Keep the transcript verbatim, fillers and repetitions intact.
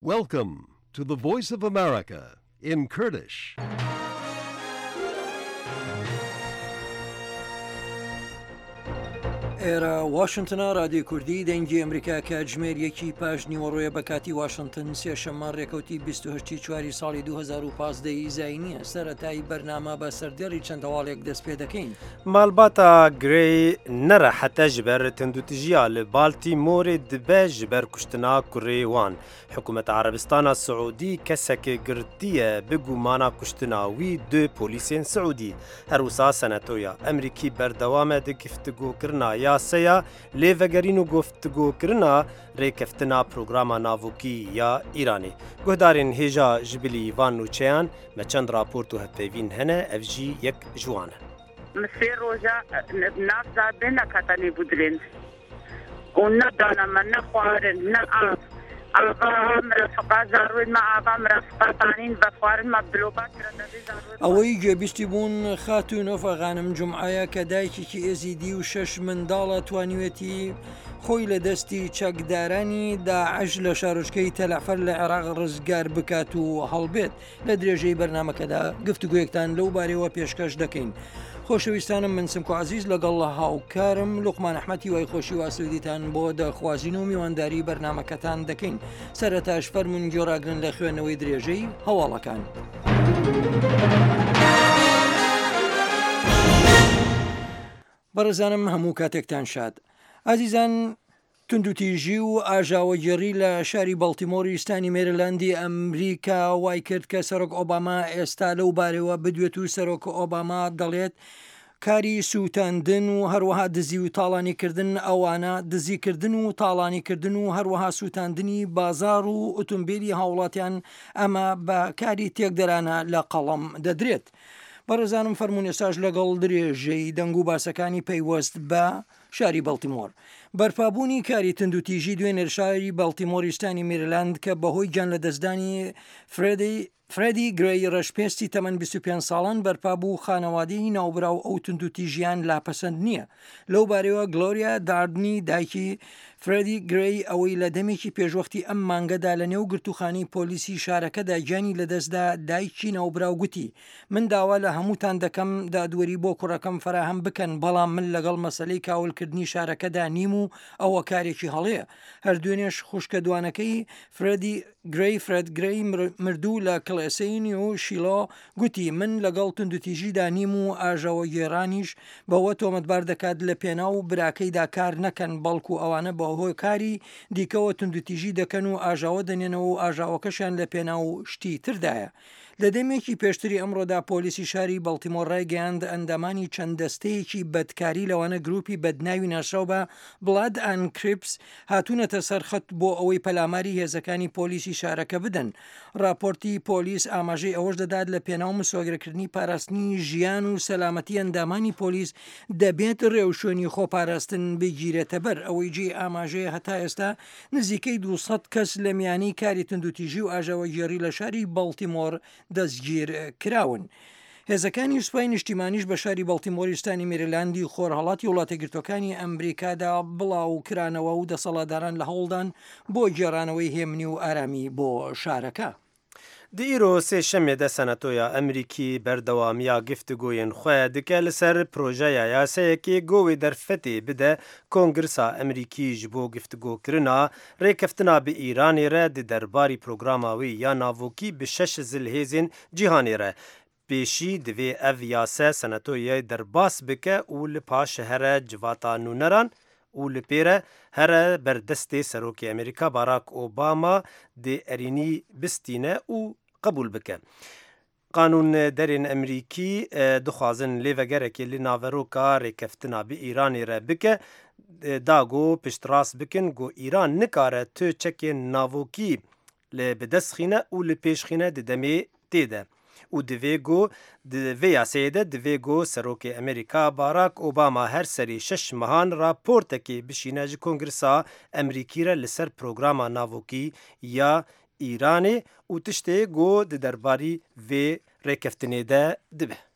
Welcome to the Voice of America in Kurdish. ئێرە واشنگتنە رادیۆی کوردی دەنگی ئەمریکا کاتژمێر یەکی پاش نیوەڕۆیە بە کاتی واشنگتن سێشەممە ڕێکەوتی بیست و هەشت چواری ساڵی دوو هەزار و پانزدە زاینیە سەرەتایی بەرنامە بە سەردێڕی چەند هەواڵێک دەست پێ دەکەین. مالباتا گرێی نەرە حتە ji ber tundutijiya li Baltîmorê dibe ji ber kuştina kurê wan. Hikûmeta Erebistana Siûdî kesekê girtiye bi gumana kuştina wî du polîsên Siûdî. Her wisa senatoya Emerîkî berdewam e di giftîgokirina yaseya lêvegerîn û goftigokirina rêkeftina programa navokî ya Îranê. Guhdarên hêja ji bilî van nûçeyan me çend raport û hevpeyvîn hene ev jî yek ji wan e. سێ ڕۆژە نافزار بێ نەکاتەنێ بودرێن و نەدانەمە نەخوارن نە ئاف ئەڵغا مرەفقا زاروێنمە ئاوا مرەفقاتانین بە خوارنمە بلۆبات ئەوەی گوێبیستی بوون خاتونۆف ئەغانم جومعایە کە دایکێکی ئێزیدی و شەش منداڵە توانیوێتی خۆی لە دەستی چەکدارانی داعش لە شارۆچکەی تەلەفەر لە عێراق ڕزگار بکات و هەڵبێت. لە درێژەی بەرنامەکەدا گفتوگویەکتان لەو بارەوە پێشکەش دەکەین. خۆشەویستانم من سمکۆ عزیز لەگەڵ هاوکارم لوقمان ئەحمەدی وای خۆشی واسوودیتان بۆ دەخوازین و میوانداری بەرنامەکەتان دەکەین. سەرەتاش فەرمون گۆڕاگرن لە خوێنەوەی درێژەی هەواڵەکان. بەڕێزانم هەموو کاتێکتان شاد. ئازیزان، توندوتیژی و ئاژاوەگێڕی لە شاری بەڵتیمۆری ئیستانی مێریلاندی ئەمریکا وای کرد کە سەرۆک ئۆباما ئێستا لەو بارەوە بدوێت و سەرۆک ئۆباما دەڵێت کاری سووتاندن و هەروەها دزی و تاڵانیکردن ئەوانە دزیکردن و تاڵانیکردن و هەروەها سووتاندنی بازار و ئۆتۆمبیلی هاوڵاتیان ئەمە بە کاری تێکدەرانە لە قەڵەم دەدرێت. بەڕێزانم فەرموون ئێستاش لەگەڵ درێژەی دەنگ و باسەکانی پەیوەست بە شاری بەڵتیمۆر. بەرپابوونی کاری تندوتیژی دوێنێ شاری بەڵتیمۆریستانی مێریلاند کە بەهۆی گیان لە دەستدانی فرێدی فرێدی گرێی ڕەشپێستی تەمەەن بیست و پێنج ساڵان بەرپابوو خانەوادەی ناوبراو ئەو تندوتیژیان لاپەسەند نییە. لەو بارەوە گلۆریا داردنی دایکی فرێدی گرێی ئەوەی لە دەمێکی پێشوەختی ئەم مانگەدا لە نێو گرتوخانی پۆلیسی شارەکەدا گیانی لەدەستدا دایکی ناوبراو گوتی من داوا لە هەمووتان دەکەم دادوەری بۆ کوڕەکەم فراهەم بکەن بەڵام من لەگەڵ مەسەلەی کاولکردنی شارەکەدا نیم و ئەوە کارێکی هەڵەیە. هەردوێنێش خوشکە دوانەکەی فرێدی گرێی فرێد گرێی مردوو لە کڵێسەینی و شیلۆ گوتی من لەگەڵ تندوتیژیدا نیم و ئاژەوە گێرانیش بەوە تۆمەتبار دەکات لە پێنا و براکەیدا کار نەکەن بەڵکو ئەوانە بە هۆی کاری دیکەوە تندوتیژی دەکەن و ئاژاوە دەنێنەوە و ئاژاوەکەشیان لە پێنا و شتی تردایە. لە دەمێکی پێشتری ئەمڕۆدا پۆلیسی شاری بەڵتیمۆر ڕایگەیاند ئەندامانی چەند دەستەیەکی بەدکاری لەوانە گروپی بەدناوی ناشراو بە بڵاد ئەن کریپس هاتوونەتە سەرخەت بۆ ئەوەی پەلاماری هێزەکانی پۆلیسی شارەکە بدەن. راپۆرتی پۆلیس ئاماژەی ئەوەش دەدات لە پێناو مسۆگرەکردنی پاراستنی ژیان و سەلامەتی ئەندامانی پۆلیس دەبێت ڕێوشێنی خۆپاراستن بگیرێتە بەر. ئەوەی جێ ئاماژەیە هەتا ئێستا نزیکەی دووسەد کەس لە میانی کاری تندوتیژی و ئاژاوەگێڕی لە شاری بەڵتیمۆر دەستگیر کراون. هێزەکانی سوپای نیشتیمانیش بە شاری بەڵتیمۆریستانی مێریلاندی خۆرهەڵاتی وڵاتە گرتوەکانی ئەمریکادا بڵاو کرانەوە و دەسەڵاتداران لە هەوڵدان بۆ گێڕانەوەی هێمنی و ئارامی بۆ شارەکە. Di îro sê şemê de senatoya Emerîkî berdewamiya giftugûyên xwe dike li ser projeya yasayekê govê derfetê bide Kongresa Emerîkî ji bo giftugokirina rêkeftina bi Îranê re di derbarî programa wî ya navokî bi şeş zilhêzên cîhanê re. Pêşî divê ev yase senatoyê derbas bike û li paş here civata nûneran û li pêre here berdestê Serokê Amerîka Barack Obama dê erînî bistîne û qebûl bike. Qanûn derên Emerîkî dixwazin lêvegerekê li naveroka rêkeftina bi Îranê re bike da got piştrast bikin got Îran nikare tu çekên navokî li bidestxîne û li pêşxîne di demê tê de. û divê got di vê yasayê de divê got Serokê Amerîka Barack Obama her serî şeş mehan raportekê bişîne ji Kongresa Emerîkî re li ser programa navokî ya Îranê û tiştê got di derbarî vê rêkeftinê de dibe.